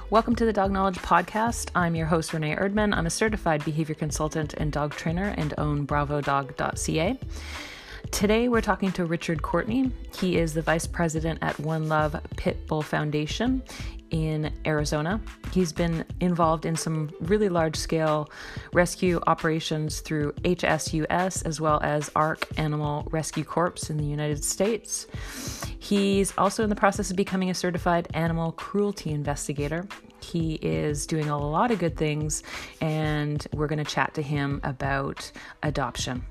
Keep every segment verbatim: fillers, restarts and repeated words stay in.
Welcome to the Dog Knowledge Podcast. I'm your host, Renee Erdman. I'm a certified behavior consultant and dog trainer and own bravo dog dot c a. Today, we're talking to Richard Courtney. He is the vice president at One Love Pit Bull Foundation in Arizona. He's been involved in some really large-scale rescue operations through H S U S as well as ARC Animal Rescue Corps in the United States. He's also in the process of becoming a certified animal cruelty investigator. He is doing a lot of good things, and we're going to chat to him about adoption.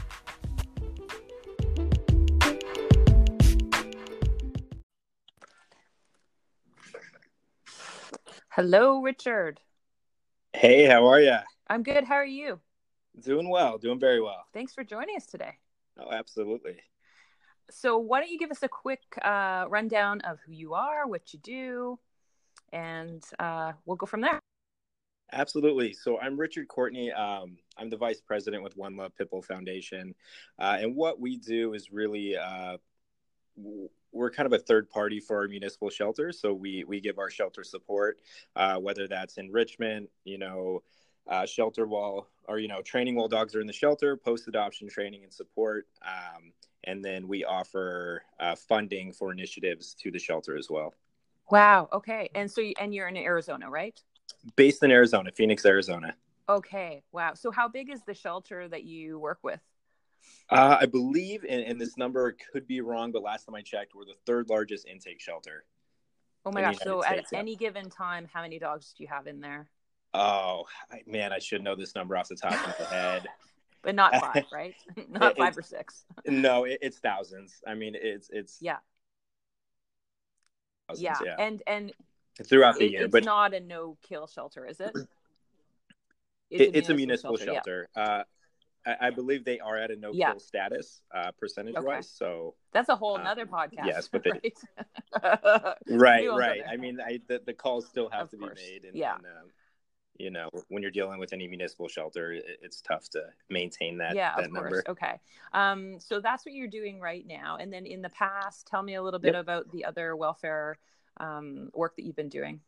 Hello, Richard. Hey, how are you? I'm good. How are you? Doing well, doing very well. Thanks for joining us today. Oh, absolutely. So why don't you give us a quick uh, rundown of who you are, what you do, and uh, we'll go from there. Absolutely. So I'm Richard Courtney. Um, I'm the vice president with One Love Pit Bull Foundation. Uh, and what we do is really, uh, we're kind of a third party for our municipal shelters. So we, we give our shelter support, uh, whether that's enrichment, you know, uh, shelter while, or, you know, training while dogs are in the shelter, post-adoption training and support. Um, and then we offer uh, funding for initiatives to the shelter as well. Wow. Okay. And so, you, and you're in Arizona, right? Based in Arizona, Phoenix, Arizona. Okay. Wow. So how big is the shelter that you work with? Uh, I believe, and, and this number could be wrong, but last time I checked, we're the third largest intake shelter. Oh my gosh. So States, at yeah. any given time, how many dogs do you have in there? Oh, I, man, I should know this number off the top of my head. But not five, right? Not five or six. No, it, it's thousands. I mean, it's, it's. Yeah. Thousands, yeah. yeah. And, and throughout the it, year, it's but not a no kill shelter, is it? It's, it, a, it's municipal a municipal shelter. shelter. Yeah. Uh, I, I believe they are at a no yeah. kill status, uh, percentage okay. wise. So that's a whole nother um, podcast. Yes, but they, right, right, right. I mean, I, the, the calls still have of to course. be made, and, yeah. and um, you know, when you're dealing with any municipal shelter, it, it's tough to maintain that. Yeah, that of course. number. Okay. Um, so that's what you're doing right now. And then in the past, tell me a little bit yep. about the other welfare um, work that you've been doing.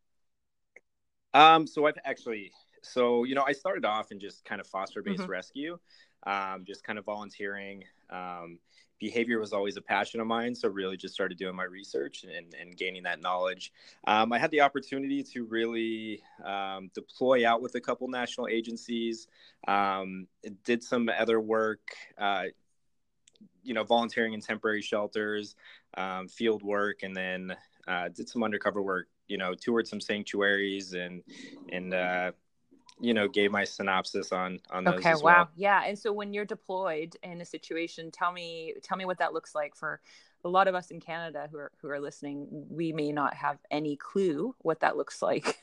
Um, so I've actually, so, you know, I started off in just kind of foster-based mm-hmm. rescue, um, just kind of volunteering. Um, behavior was always a passion of mine. So really just started doing my research and, and gaining that knowledge. Um, I had the opportunity to really um, deploy out with a couple national agencies, um, did some other work, uh, you know, volunteering in temporary shelters, um, field work, and then uh, did some undercover work, you know, toured some sanctuaries and, and, uh, you know, gave my synopsis on, on those okay, as wow. well. Yeah. And so when you're deployed in a situation, tell me, tell me what that looks like for a lot of us in Canada who are, who are listening. We may not have any clue what that looks like.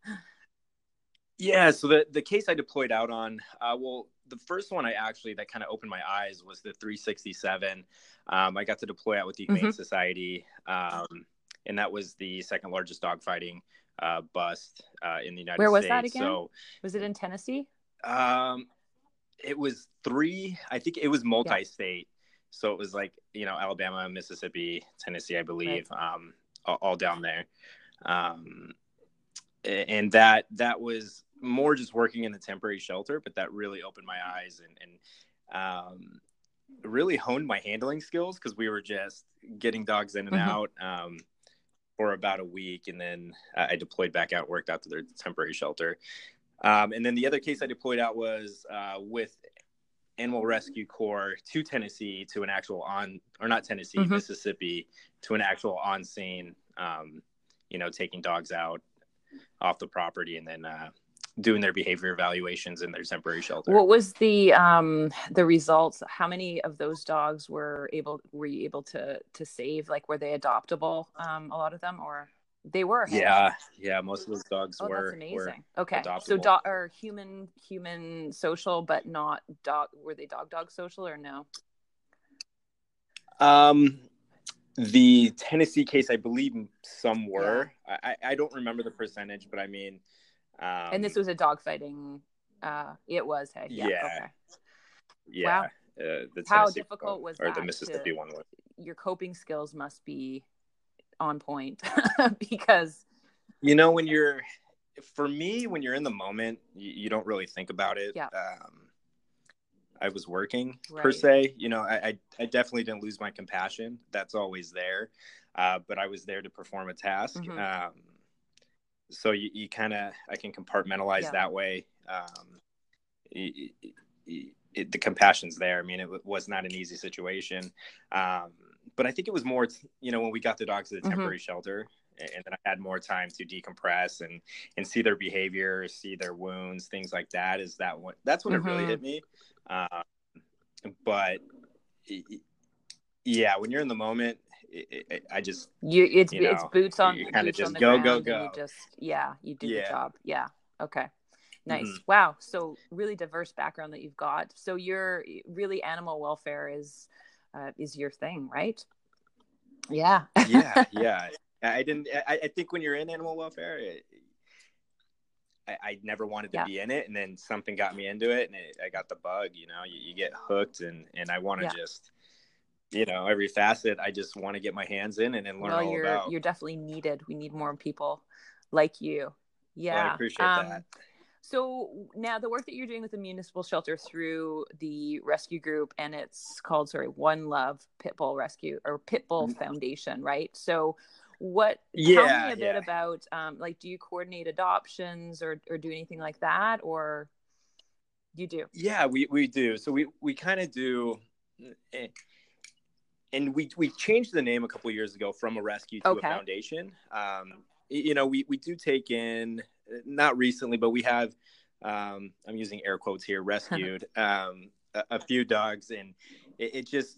Yeah. So the, the case I deployed out on, uh, well, the first one I actually, that kind of opened my eyes was the three sixty-seven. Um, I got to deploy out with the Humane mm-hmm. Society. Um, and that was the second largest dogfighting uh, bust uh, in the United States. Where was that again? So, was it in Tennessee? Um, it was three, I think it was multi-state. Yeah. So it was like, you know, Alabama, Mississippi, Tennessee, I believe, right. um, all, all down there. Um, and that, that was more just working in the temporary shelter, but that really opened my eyes and, and um, really honed my handling skills, because we were just getting dogs in and mm-hmm. out. Um, for about a week. And then uh, I deployed back out, worked out to their temporary shelter. Um, and then the other case I deployed out was uh, with Animal Rescue Corps to Tennessee, to an actual on, or not Tennessee, mm-hmm. Mississippi, to an actual on scene, um, you know, taking dogs out off the property and then uh, doing their behavior evaluations in their temporary shelter. What was the um, the results? How many of those dogs were able were you able to to save? Like, were they adoptable? Um, a lot of them, or they were? Yeah, yeah. Most of those dogs oh, were. That's amazing. Were okay, adoptable. so dog or human human social, but not dog. Were they dog dog social or no? Um, the Tennessee case, I believe some were. Yeah. I I don't remember the percentage, but I mean. Um, and this was a dog fighting. Uh, it was. Hey, yeah. Yeah. Okay. Yeah. Wow. Uh, the How Tennessee difficult was or that? the Mississippi to, one was. Your coping skills must be on point because You know, when you're, for me, when you're in the moment, you, you don't really think about it. Yeah. Um, I was working Right. per se, you know, I, I, I definitely didn't lose my compassion. That's always there. Uh, but I was there to perform a task. Mm-hmm. Um, so you, you kind of, I can compartmentalize Yeah. that way. Um, it, it, it, the compassion's there. I mean, it was not an easy situation. Um, but I think it was more, you know, when we got the dogs to the temporary mm-hmm. shelter, and then I had more time to decompress and, and see their behavior, see their wounds, things like that. Is that what, that's when mm-hmm. it really hit me. Um, but yeah, when you're in the moment, it, it, I just, you, it's, you know, it's boots on, you kind of just on the go, ground go, go. You just, yeah, you do yeah. the job. Yeah. Okay. Nice. Mm-hmm. Wow. So really diverse background that you've got. So you're really, animal welfare is, uh, is your thing, right? Yeah. yeah. Yeah. I didn't, I, I think when you're in animal welfare, it, I, I never wanted to yeah. be in it. And then something got me into it, and it, I got the bug, you know, you, you get hooked, and, and I want to yeah. just, you know, every facet, I just want to get my hands in and then learn well, all you're, about. You're definitely needed. We need more people like you. Yeah. Well, I appreciate um, that. So now the work that you're doing with the municipal shelter through the rescue group, and it's called, sorry, One Love Pitbull Rescue or Pitbull mm-hmm. Foundation, right? So what, yeah, tell me a bit yeah. about, um, like, do you coordinate adoptions or, or do anything like that? Or you do? Yeah, we, we do. So we, we kind of do, and we, we changed the name a couple of years ago from a rescue to okay. a foundation. Um, you know, we, we do take in, not recently, but we have, um, I'm using air quotes here, rescued um, a, a few dogs, and it, it just,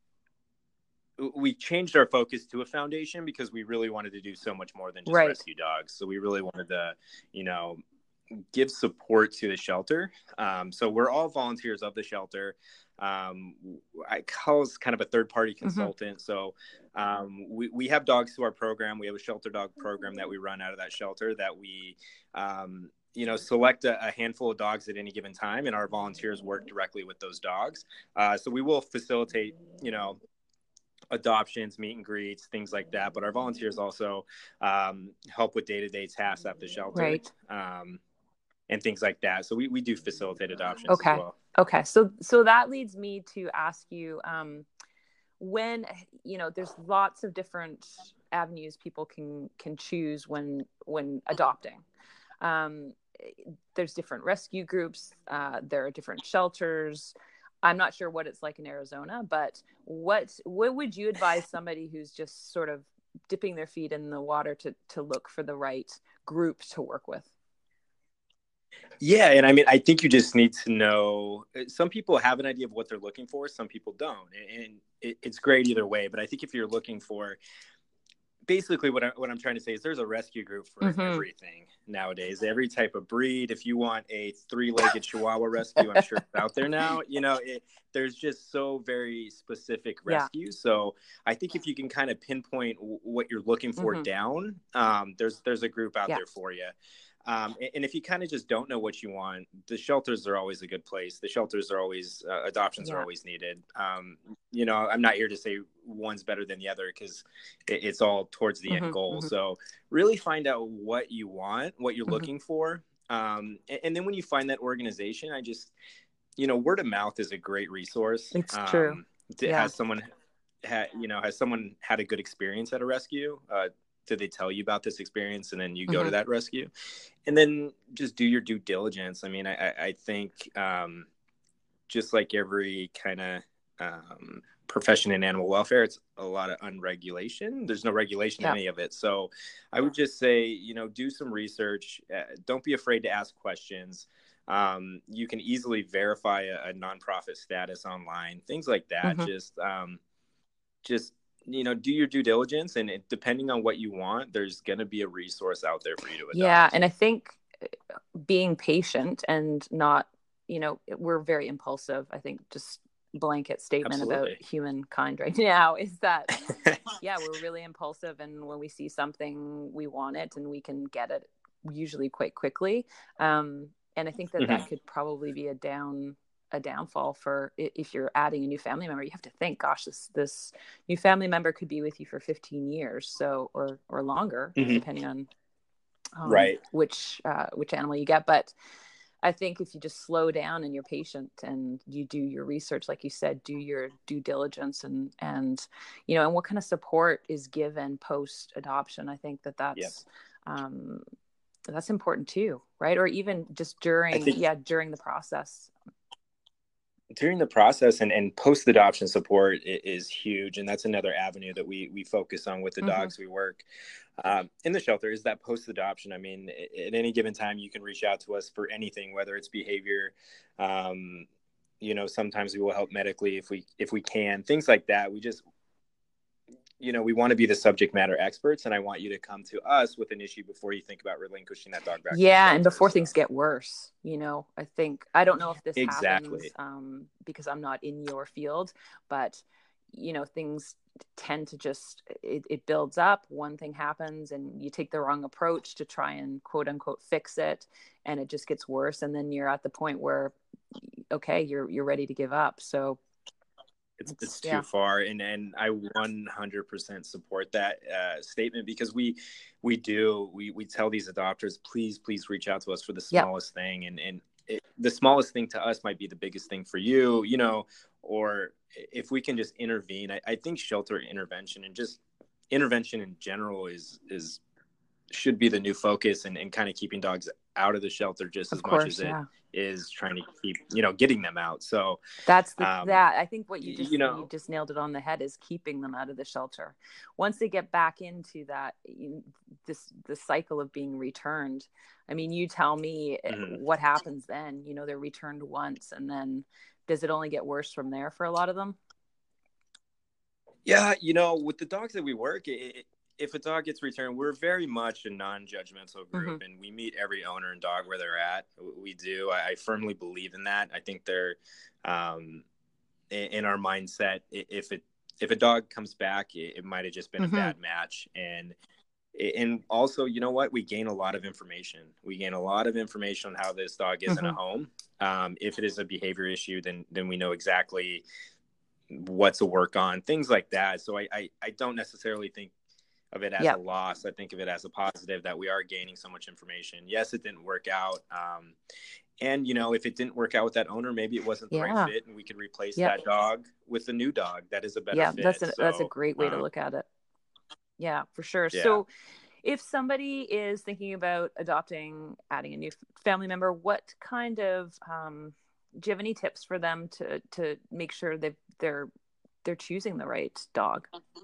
we changed our focus to a foundation because we really wanted to do so much more than just right. rescue dogs. So we really wanted to, you know, give support to the shelter. Um, so we're all volunteers of the shelter. Um, I call us kind of a third party consultant. Mm-hmm. So um, we, we have dogs through our program. We have a shelter dog program that we run out of that shelter that we, um, you know, select a, a handful of dogs at any given time, and our volunteers work directly with those dogs. Uh, so we will facilitate, you know, adoptions, meet and greets, things like that. But our volunteers also um, help with day-to-day tasks at the shelter. Right. Um, and things like that. So we, we do facilitate adoptions okay. as well. Okay. So, so that leads me to ask you, um, when, you know, there's lots of different avenues people can, can choose when, when adopting. Um, there's different rescue groups. Uh, there are different shelters. I'm not sure what it's like in Arizona, but what, what would you advise somebody who's just sort of dipping their feet in the water to, to look for the right group to work with? Yeah. And I mean, I think you just need to know, some people have an idea of what they're looking for. Some people don't. And it, it's great either way. But I think if you're looking for, basically what, I, what I'm trying to say is there's a rescue group for mm-hmm. everything nowadays, every type of breed. If you want a three-legged Chihuahua rescue, I'm sure it's out there now. You know, it, there's just so very specific rescues. Yeah. So I think if you can kind of pinpoint w- what you're looking for mm-hmm. down, um, there's, there's a group out yeah. there for you. Um, and, and if you kind of just don't know what you want, the shelters are always a good place. The shelters are always, uh, adoptions yeah. are always needed. Um, you know, I'm not here to say one's better than the other because it, it's all towards the mm-hmm, end goal. Mm-hmm. So really find out what you want, what you're mm-hmm. looking for. Um, and, and then when you find that organization, I just, you know, word of mouth is a great resource. It's um, true. Yeah. Has someone had, you know, has someone had a good experience at a rescue? Uh, Did they tell you about this experience, and then you go mm-hmm. to that rescue, and then just do your due diligence. I mean, I, I think um, just like every kind of um, profession in animal welfare, it's a lot of unregulation. There's no regulation yeah. in any of it. So I would just say, you know, do some research. Uh, don't be afraid to ask questions. Um, you can easily verify a, a nonprofit status online, things like that. Mm-hmm. Just, um, just, you know, do your due diligence, and it, depending on what you want, there's going to be a resource out there for you to adopt. Yeah. And I think being patient and not, you know, we're very impulsive. I think just blanket statement Absolutely. About humankind right now is that, yeah, we're really impulsive. And when we see something, we want it and we can get it usually quite quickly. Um, and I think that mm-hmm. that could probably be a down a downfall for if you're adding a new family member. You have to think, gosh, this this new family member could be with you for fifteen years, so or or longer, mm-hmm. depending on um, right. which uh, which animal you get. But I think if you just slow down and you're patient and you do your research, like you said, do your due diligence and, and, you know, and what kind of support is given post adoption. I think that Yep. that's, um, that's important too. Right. Or even just I during, think yeah, during the process. during the process and, and post adoption support is huge. And that's another avenue that we, we focus on with the Mm-hmm. dogs we work um, in the shelter, is that post adoption. I mean, at any given time, you can reach out to us for anything, whether it's behavior. Um, you know, sometimes we will help medically if we, if we can, things like that. We just, you know, we want to be the subject matter experts, and I want you to come to us with an issue before you think about relinquishing that dog back. Yeah. And before so. things get worse, you know, I think, I don't know if this exactly. happens um, because I'm not in your field, but, you know, things tend to just, it, it builds up. One thing happens and you take the wrong approach to try and quote unquote fix it, and it just gets worse. And then you're at the point where, okay, you're, you're ready to give up. So It's, it's, it's too yeah. far. And, and I one hundred percent support that uh, statement, because we, we do, we, we tell these adopters, please, please reach out to us for the smallest yep. thing. And, and it, the smallest thing to us might be the biggest thing for you, you know, or if we can just intervene. I, I think shelter intervention and just intervention in general is, is, should be the new focus, and, and kind of keeping dogs out of the shelter just as course, much as yeah. it is trying to keep, you know, getting them out. So that's the, um, that I think what you just, you know, you just nailed it on the head, is keeping them out of the shelter. Once they get back into that, you, this, the cycle of being returned. I mean, you tell me mm-hmm. what happens then. You know, they're returned once, and then does it only get worse from there for a lot of them? Yeah. You know, with the dogs that we work, it, if a dog gets returned, we're very much a non-judgmental group, mm-hmm. and we meet every owner and dog where they're at. We do. I, I firmly believe in that. I think they're um, in, in our mindset. If it if a dog comes back, it, it might have just been mm-hmm. a bad match, and and also, you know what? We gain a lot of information. We gain a lot of information on how this dog is mm-hmm. in a home. Um, if it is a behavior issue, then then we know exactly what to work on, things like that. So I I, I don't necessarily think of it as yep. a loss. I think of it as a positive that we are gaining so much information. Yes, it didn't work out. Um, and, you know, if it didn't work out with that owner, maybe it wasn't the yeah. right fit, and we could replace yep. that dog with a new dog that is a better yeah, fit. That's a, so, that's a great way um, to look at it. Yeah, for sure. Yeah. So if somebody is thinking about adopting, adding a new family member, what kind of, um, do you have any tips for them to, to make sure that they're, they're choosing the right dog?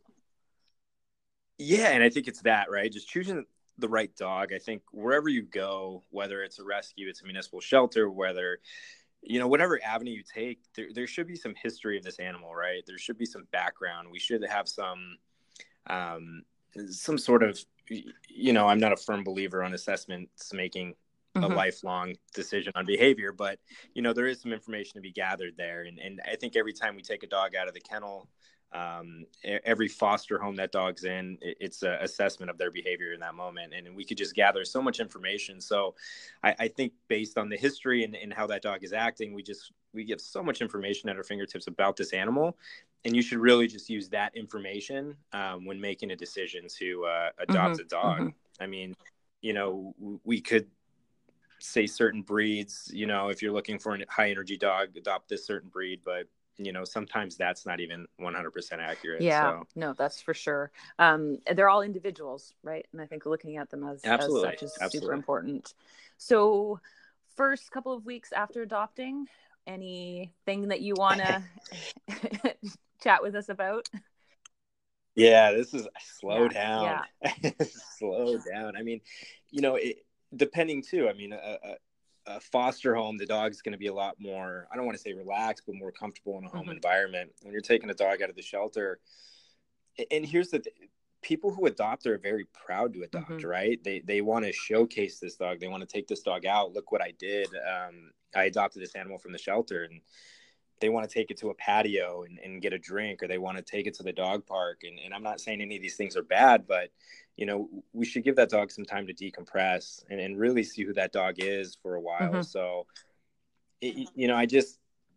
Yeah, and I think it's that, right? Just choosing the right dog. I think wherever you go, whether it's a rescue, it's a municipal shelter, whether, you know, whatever avenue you take, there, there should be some history of this animal, right? There should be some background. We should have some, um, some sort of, you know, I'm not a firm believer on assessments making mm-hmm. a lifelong decision on behavior, but, you know, there is some information to be gathered there. And, and I think every time we take a dog out of the kennel, um every foster home that dog's in, it's an assessment of their behavior in that moment, and we could just gather so much information. So I, I think based on the history and, and how that dog is acting, we just we get so much information at our fingertips about this animal, and you should really just use that information um, when making a decision to uh, adopt mm-hmm. a dog. Mm-hmm. I mean, you know, we could say certain breeds, you know, if you're looking for a high energy dog, adopt this certain breed, but you know, sometimes that's not even one hundred percent accurate. Yeah, so. no, that's for sure. Um, they're all individuals, right? And I think looking at them as, as such is Absolutely. super important. So first couple of weeks after adopting, anything that you want to chat with us about? Yeah, this is slow yeah, down. Yeah. Slow down. I mean, you know, it, depending too, I mean, a, a a foster home, the dog's going to be a lot more, I don't want to say relaxed, but more comfortable in a home mm-hmm. environment. When you're taking a dog out of the shelter, and here's the th- people who adopt are very proud to adopt, mm-hmm. right? They they want to showcase this dog. They want to take this dog out. Look what I did. Um, I adopted this animal from the shelter, and they want to take it to a patio and, and get a drink, or they want to take it to the dog park. And, and I'm not saying any of these things are bad, but you know, we should give that dog some time to decompress and, and really see who that dog is for a while. Mm-hmm. So, it, you know, I just,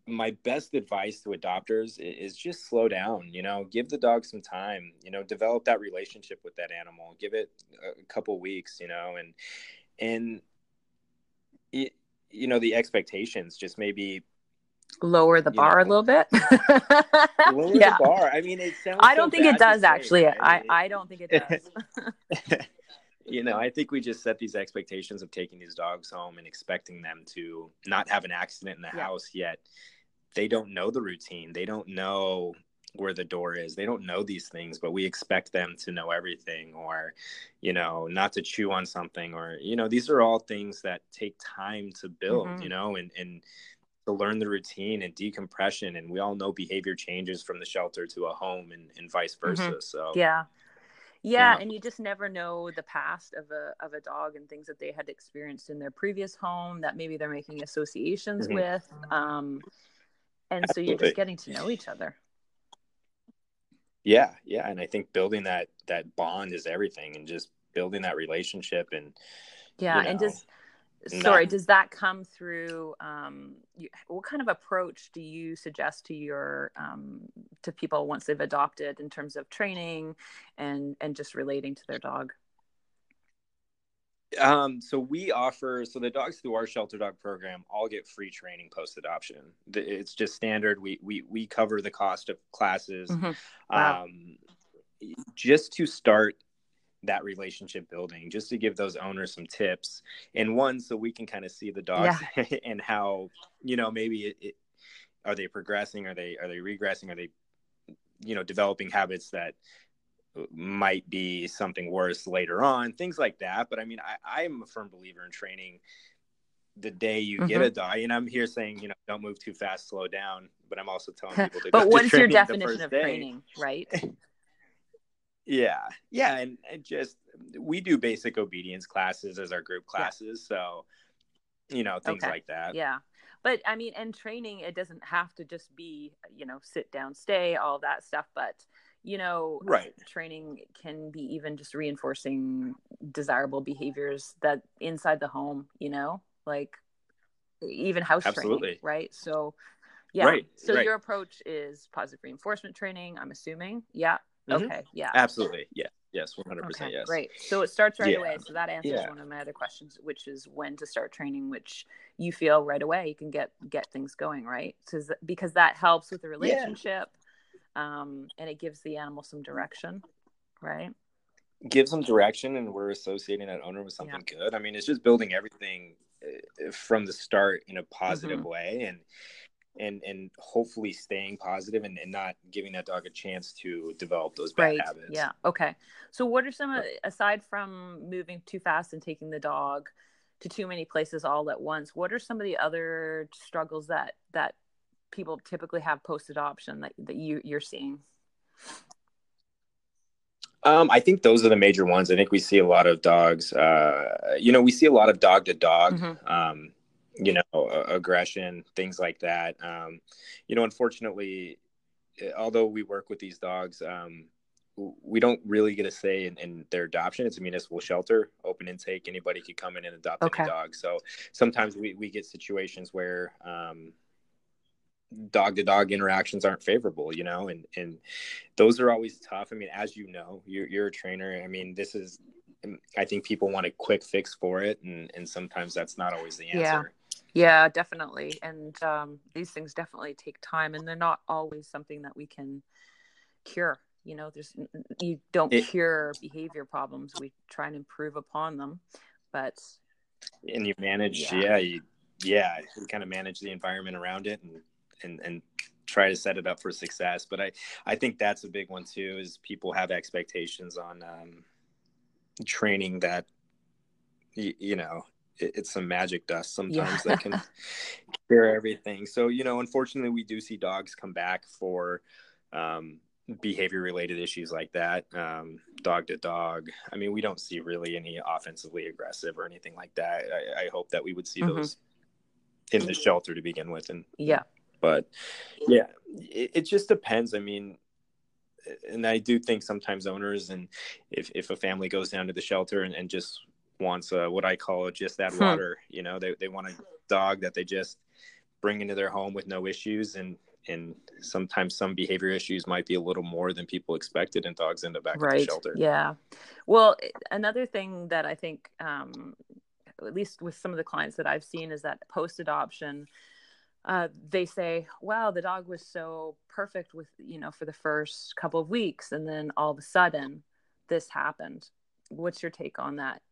my best advice to adopters is just slow down, you know, give the dog some time, you know, develop that relationship with that animal, give it a couple weeks, you know, and, and, it, you know, the expectations just maybe lower the bar know, a little bit. lower yeah. the bar. I mean, it sounds I don't so think it does say, actually. Right? I, I don't think it does. You know, I think we just set these expectations of taking these dogs home and expecting them to not have an accident in the yeah. house, yet they don't know the routine. They don't know where the door is. They don't know these things, but we expect them to know everything, or, you know, not to chew on something, or, you know, these are all things that take time to build, mm-hmm. you know, and, and to learn the routine and decompression. And we all know behavior changes from the shelter to a home, and, and vice versa. Mm-hmm. So, yeah. Yeah, yeah, and you just never know the past of a of a dog and things that they had experienced in their previous home that maybe they're making associations mm-hmm. with. Um, and Absolutely. So you're just getting to know each other. Yeah, yeah, and I think building that that bond is everything, and just building that relationship. And yeah, you know, and just sorry, not... does that come through? Um, you, what kind of approach do you suggest to your um, to people once they've adopted in terms of training and and just relating to their dog? Um, so we offer, so the dogs through our shelter dog program all get free training post adoption. It's just standard. We we we cover the cost of classes, mm-hmm. wow. um, just to start that relationship building, just to give those owners some tips, and one, so we can kind of see the dogs yeah. and how, you know, maybe it, it, are they progressing? Are they, are they regressing? Are they, you know, developing habits that might be something worse later on, things like that. But I mean, I, I'm a firm believer in training the day you mm-hmm. get a dog. And I'm here saying, you know, don't move too fast, slow down. But I'm also telling people to but go what's to your definition of day. Training, right? Yeah. Yeah. And, and just, we do basic obedience classes as our group classes. Yeah. So, you know, things okay. like that. Yeah. But I mean, and training, it doesn't have to just be, you know, sit down, stay, all that stuff. But, you know, right. training can be even just reinforcing desirable behaviors that inside the home, you know, like even house Absolutely. training. Right. So, yeah. Right. So right. your approach is positive reinforcement training, I'm assuming. Yeah. Mm-hmm. Okay. Yeah. Absolutely. Yeah. Yes. one hundred percent. Okay, yes. Great. So it starts right yeah. away. So that answers yeah. one of my other questions, which is when to start training, which you feel right away you can get, get things going, right? So because that helps with the relationship yeah. um, and it gives the animal some direction, right? Gives them direction, and we're associating that owner with something yeah. good. I mean, it's just building everything from the start in a positive mm-hmm. way, and and and hopefully staying positive and, and not giving that dog a chance to develop those bad right. habits. Yeah. Okay. So what are some, aside from moving too fast and taking the dog to too many places all at once, what are some of the other struggles that, that people typically have post-adoption that, that you, you're seeing? Um, I think those are the major ones. I think we see a lot of dogs, uh, you know, we see a lot of dog to dog, mm-hmm. um, you know, uh, aggression, things like that. Um, you know, unfortunately, although we work with these dogs, um, we don't really get a say in, in their adoption. It's a municipal shelter, open intake. Anybody could come in and adopt okay. any dog. So sometimes we, we get situations where um, dog to dog interactions aren't favorable, you know, and, and those are always tough. I mean, as you know, you're, you're a trainer. I mean, this is, I think people want a quick fix for it. And, and sometimes that's not always the answer. Yeah. Yeah, definitely. And um, these things definitely take time, and they're not always something that we can cure. You know, there's, you don't it, cure behavior problems. We try and improve upon them, but. And you manage, yeah, yeah, you, yeah, you kind of manage the environment around it and, and, and try to set it up for success. But I, I think that's a big one too, is people have expectations on um, training that, you, you know, it's some magic dust sometimes yeah. that can cure everything. So, you know, unfortunately we do see dogs come back for um, behavior related issues like that. Um, dog to dog. I mean, we don't see really any offensively aggressive or anything like that. I, I hope that we would see mm-hmm. those in the shelter to begin with. And yeah, but yeah, it, it just depends. I mean, and I do think sometimes owners, and if, if a family goes down to the shelter and, and just wants uh, what I call just that water, you know, they, they want a dog that they just bring into their home with no issues. And, and sometimes some behavior issues might be a little more than people expected, and dogs end up back at the Right. shelter. Yeah. Well, another thing that I think, um, at least with some of the clients that I've seen, is that post-adoption, uh, they say, wow, the dog was so perfect with, you know, for the first couple of weeks, and then all of a sudden this happened. What's your take on that?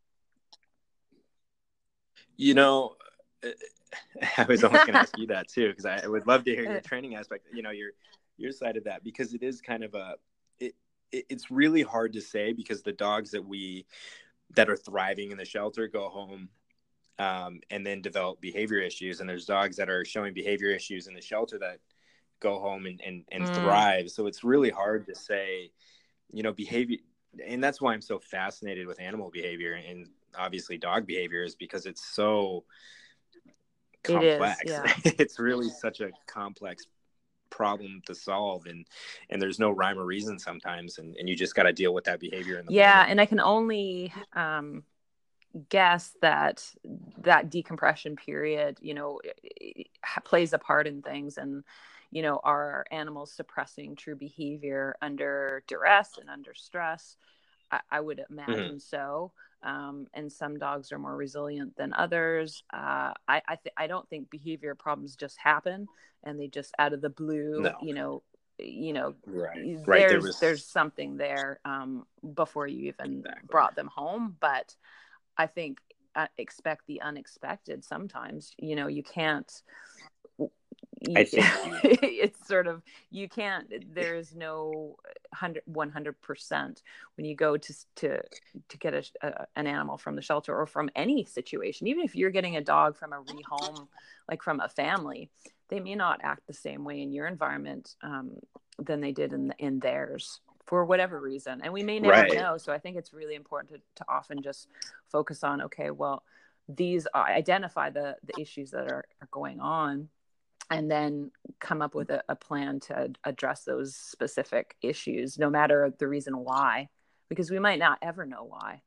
You know, I was almost going to ask you that too, because I would love to hear your training aspect, you know, your, your side of that, because it is kind of a, it, it, it's really hard to say, because the dogs that we, that are thriving in the shelter go home um, and then develop behavior issues. And there's dogs that are showing behavior issues in the shelter that go home and, and, and mm. thrive. So it's really hard to say, you know, behavior. And that's why I'm so fascinated with animal behavior and obviously dog behavior, is because it's so complex. It is, yeah. It's really such a complex problem to solve, and and there's no rhyme or reason sometimes, and, and you just got to deal with that behavior in the yeah moment. And I can only um guess that that decompression period, you know, it, it plays a part in things. And you know, are animals suppressing true behavior under duress and under stress? I, I would imagine mm-hmm. so. Um, and some dogs are more resilient than others. Uh, I I, th- I don't think behavior problems just happen and they just out of the blue. No. You know, you know, right. there's right. There was... there's something there um, before you even exactly. brought them home. But I think uh, expect the unexpected. Sometimes, you know, you can't. I think it's sort of, you can't, there's no one hundred percent when you go to to to get a, a, an animal from the shelter or from any situation. Even if you're getting a dog from a rehome, like from a family, they may not act the same way in your environment um, than they did in in theirs, for whatever reason. And we may never right. know. So I think it's really important to, to often just focus on, okay, well, these are, identify the the issues that are, are going on, and then come up with a, a plan to address those specific issues, no matter the reason why, because we might not ever know why.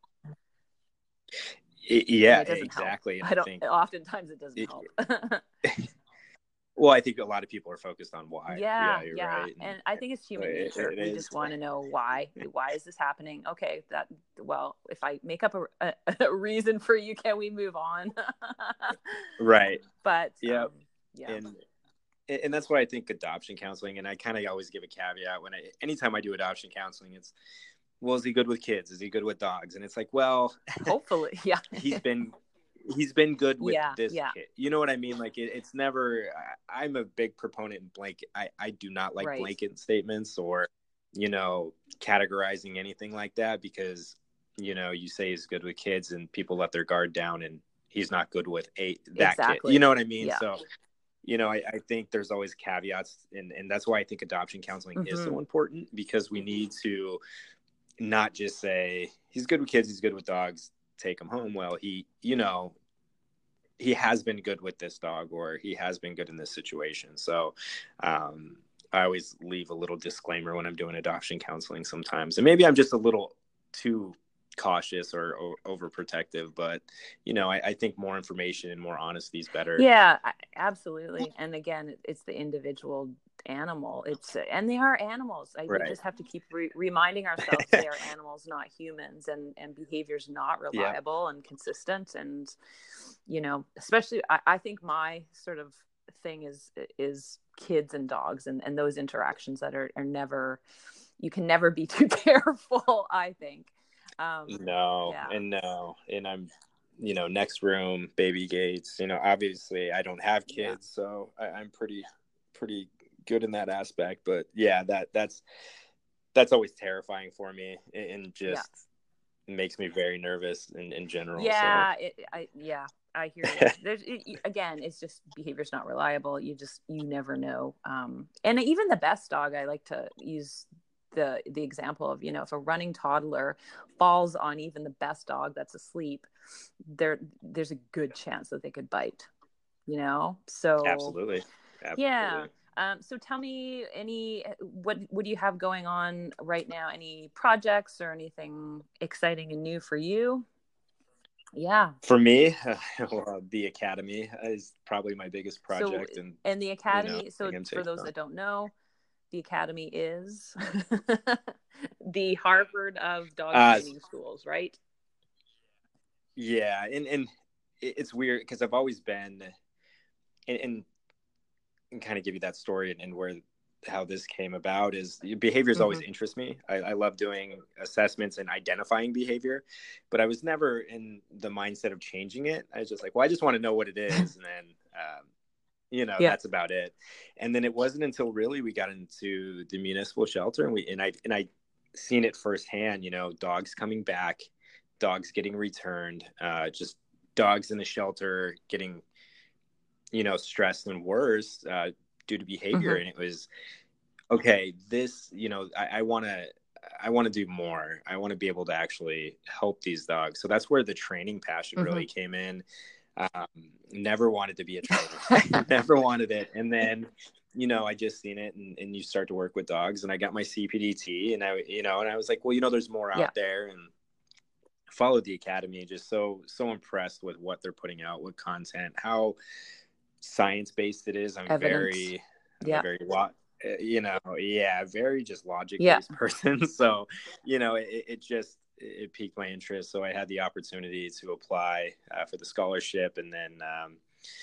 It, yeah, it exactly. I don't, think oftentimes it doesn't it, help. Well, I think a lot of people are focused on why. Yeah, yeah, you're yeah. right. And, and I think it's human it, nature. It we is. just want to know why. Why is this happening? Okay, that, well, if I make up a, a, a reason for you, can we move on? Right. But yeah, um, yeah. And and that's why I think adoption counseling, and I kind of always give a caveat when I, anytime I do adoption counseling, it's, well, is he good with kids? Is he good with dogs? And it's like, well, hopefully, yeah. he's been, he's been good with yeah, this yeah. kid. You know what I mean? Like it, it's never, I, I'm a big proponent in blanket. I, I do not like right. blanket statements or, you know, categorizing anything like that, because, you know, you say he's good with kids and people let their guard down and he's not good with a, that exactly. kid. You know what I mean? Yeah. So, you know, I, I think there's always caveats, and, and that's why I think adoption counseling mm-hmm. is so important, because we need to not just say he's good with kids, he's good with dogs, take him home. Well, he, you know, he has been good with this dog, or he has been good in this situation. So um, I always leave a little disclaimer when I'm doing adoption counseling sometimes. And maybe I'm just a little too cautious or, or overprotective, but you know, I, I think more information and more honesty is better. Yeah, absolutely. And again, it's the individual animal. It's and they are animals. I, right. We just have to keep re- reminding ourselves they are animals, not humans, and and behavior's not reliable yeah. and consistent. And you know, especially I, I think my sort of thing is is kids and dogs, and and those interactions that are are never, you can never be too careful, I think. Um, no, yeah. and no, and I'm, you know, next room, baby gates, you know, obviously I don't have kids, yeah. so I, I'm pretty, pretty good in that aspect, but yeah, that that's, that's always terrifying for me, and just yeah. makes me very nervous in, in general. Yeah. So. It, I, yeah, I hear you. There's, it, again, it's just behavior's not reliable. You just, you never know. Um, and even the best dog, I like to use the the example of, you know, if a running toddler falls on even the best dog that's asleep, there there's a good chance that they could bite, you know. So absolutely, absolutely. Yeah. Um, so tell me, any what what do you have going on right now? Any projects or anything exciting and new for you? Yeah. For me, well, the academy is probably my biggest project. So, and, and the academy, you know, so I'm for those on. that don't know, the academy is the Harvard of dog Uh, training schools, right? Yeah. And, and it's weird because I've always been, and, and, and kind of give you that story and, and where, how this came about is behaviors mm-hmm. always interest me. I, I love doing assessments and identifying behavior, but I was never in the mindset of changing it. I was just like, well, I just want to know what it is. And then, um, you know, yeah. that's about it. And then it wasn't until really we got into the municipal shelter and we, and I, and I seen it firsthand, you know, dogs coming back, dogs getting returned, uh, just dogs in the shelter getting, you know, stressed and worse, uh, due to behavior. Mm-hmm. And it was, okay, this, you know, I want to, I want to do more. I want to be able to actually help these dogs. So that's where the training passion mm-hmm. really came in. Um, never wanted to be a trainer, never wanted it. And then, you know, I just seen it and, and you start to work with dogs and I got my C P D T and I, you know, and I was like, well, you know, there's more out yeah. there, and followed the academy. Just so, so impressed with what they're putting out, with content, how science-based it is. I'm Evidence. very, I'm yeah. very lot, you know, yeah, very just logic-based yeah. person. So, you know, it, it just, it piqued my interest. So I had the opportunity to apply uh, for the scholarship, and then um,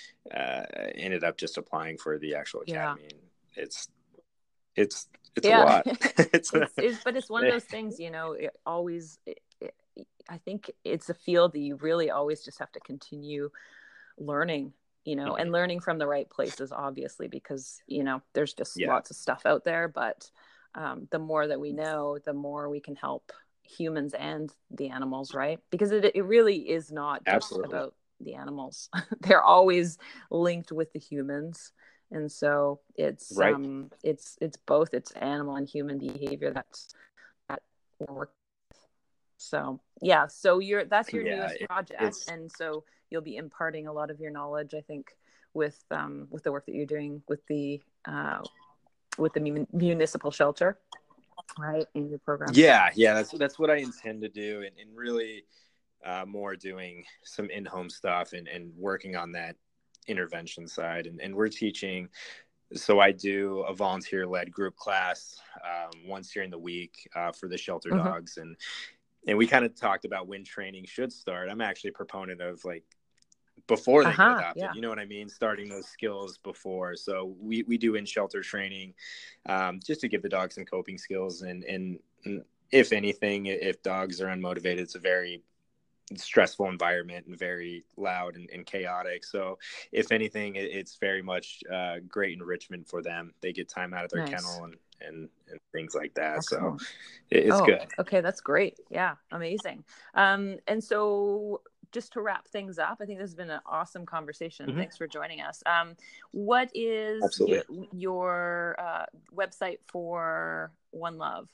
uh, ended up just applying for the actual academy. Yeah. And it's, it's, it's yeah. a lot. it's, it's, but it's one of those things, you know, it always, it, it, I think it's a field that you really always just have to continue learning, you know, and learning from the right places, obviously, because, you know, there's just yeah. lots of stuff out there, but um, the more that we know, the more we can help humans and the animals, right? Because it it really is not just Absolutely. about the animals. They're always linked with the humans. And so it's, right. um, it's, it's both, it's animal and human behavior that's, that we're working with. So, yeah. So you're, that's your yeah, newest project. It's... And so you'll be imparting a lot of your knowledge, I think, with, um, with the work that you're doing with the, uh, with the mun- municipal shelter, right, in your program. Yeah. Yeah. That's, that's what I intend to do. And, and really uh, more doing some in-home stuff and, and working on that intervention side. And, and we're teaching, so I do a volunteer-led group class um, once during the week uh, for the shelter mm-hmm. dogs. And, and we kind of talked about when training should start. I'm actually a proponent of like before they uh-huh, get adopted, yeah. you know what I mean? Starting those skills before. So we, we do in-shelter training um, just to give the dogs some coping skills. And, and, and if anything, if dogs are unmotivated, it's a very stressful environment and very loud and, and chaotic. So if anything, it, it's very much uh, great enrichment for them. They get time out of their nice. kennel and, and, and things like that. Excellent. So it, it's oh, good. Okay. That's great. Yeah. Amazing. Um, and so just to wrap things up, I think this has been an awesome conversation. Mm-hmm. Thanks for joining us. Um, what is Absolutely. your, your uh, website for One Love?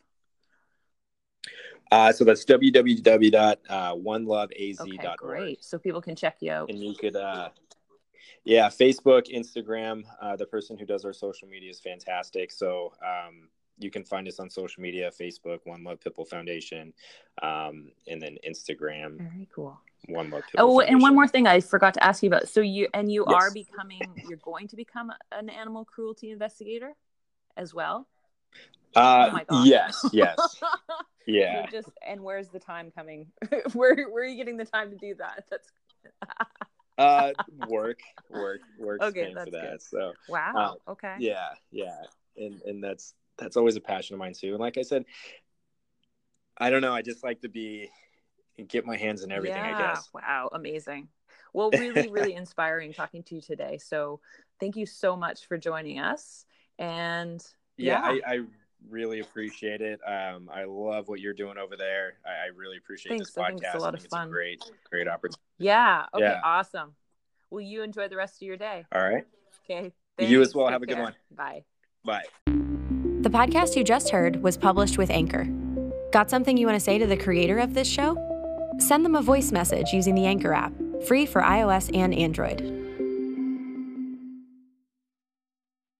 Uh, so that's w w w dot one love a z dot org. Okay, great. So people can check you out. And you could, uh, yeah, Facebook, Instagram. Uh, the person who does our social media is fantastic. So um, you can find us on social media, Facebook, One Love Pitbull Foundation, um, and then Instagram. Very cool. One Love Pitbull Oh, Foundation. and one more thing I forgot to ask you about. So you, and you yes. are becoming, you're going to become an animal cruelty investigator as well? Uh, oh my gosh. Yes, yes. Yeah. You're just, and where's the time coming? where where are you getting the time to do that? That's uh work, work, work. Okay, that's for that. Good. So wow. Uh, okay. Yeah, yeah, and and that's that's always a passion of mine too. And like I said, I don't know. I just like to be get my hands in everything. Yeah. I guess. Wow, amazing. Well, really, really inspiring talking to you today. So thank you so much for joining us. And yeah, yeah. I. I really appreciate it. Um, I love what you're doing over there. I, I really appreciate Thanks. this podcast. I think it's a lot I of think fun. It's a great, great opportunity. Yeah. Okay. Yeah. Awesome. Well, you enjoy the rest of your day. All right. Okay. Thanks. You as well. Take Have a care. good one. Bye. Bye. The podcast you just heard was published with Anchor. Got something you want to say to the creator of this show? Send them a voice message using the Anchor app, free for iOS and Android.